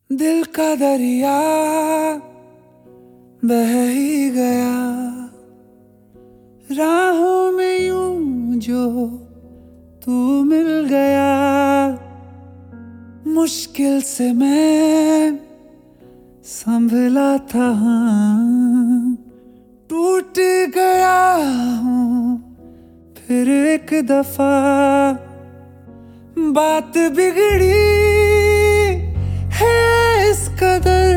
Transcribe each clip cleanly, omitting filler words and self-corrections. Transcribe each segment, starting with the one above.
दिल का दरिया बह ही गया राहों में यूं जो तू मिल गया। मुश्किल से मैं संभला था, हाँ, टूट गया हूँ फिर एक दफा। बात बिगड़ी है इस कदर,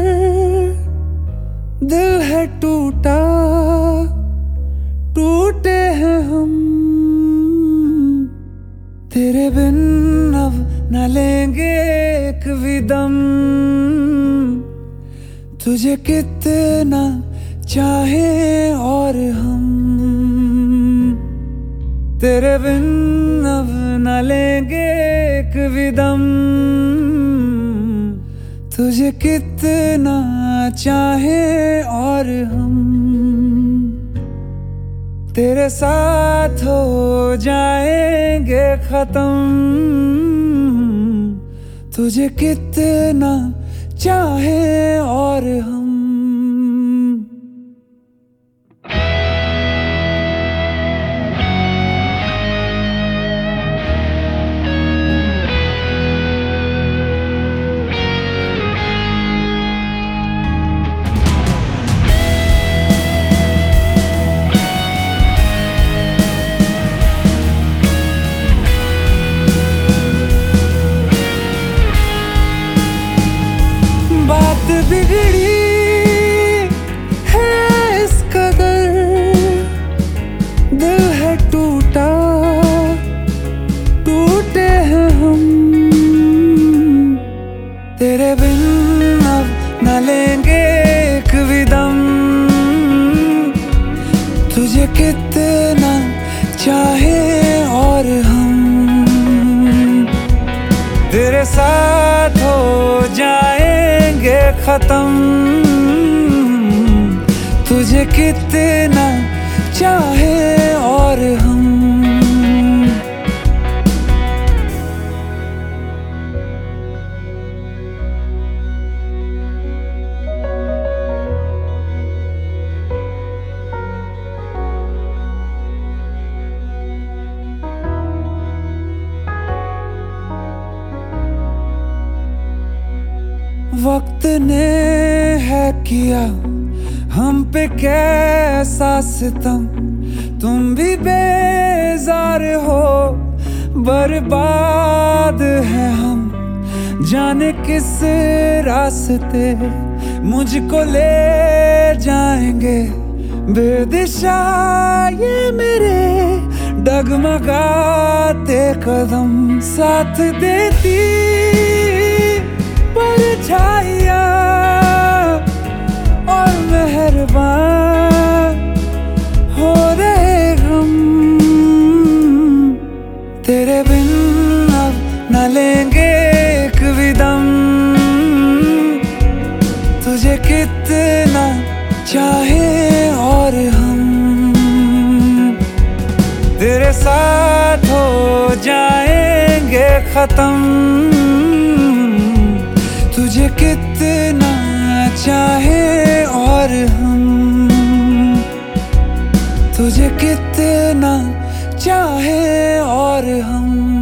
दिल है टूटा, टूटे हैं हम। तेरे बिन अब न लेंगे एक भी दम, तुझे कितना चाहे और हम। तेरे बिन अब न लेंगे एक भी दम, तुझे कितना चाहे और हम। तेरे साथ हो जाएंगे खत्म, तुझे कितना चाहे और हम। बात बिगड़ी है इस कदर, दिल है टूटा, टूटे हैं हम। तेरे बिन अब न लेंगे एक भी दम, तुझे कितना चाहे और हम। तेरे साथ हो जाएंगे खत्म, तुझे कितना चाहे और हम। वक्त ने है किया हम पे कैसा सितम, तुम भी बेजार हो, बर्बाद है हम। जाने किस रास्ते मुझको ले जाएंगे बेदिशा ये मेरे डगमगाते कदम। साथ देती परछाइयाँ और मेहरबान हो रहे हम। तेरे बिन अब न लेंगे एक भी दम, तुझे कितना चाहे और हम। तेरे साथ हो जाएंगे खत्म, तुझे कितना चाहे और हम। तुझे कितना चाहे और हम।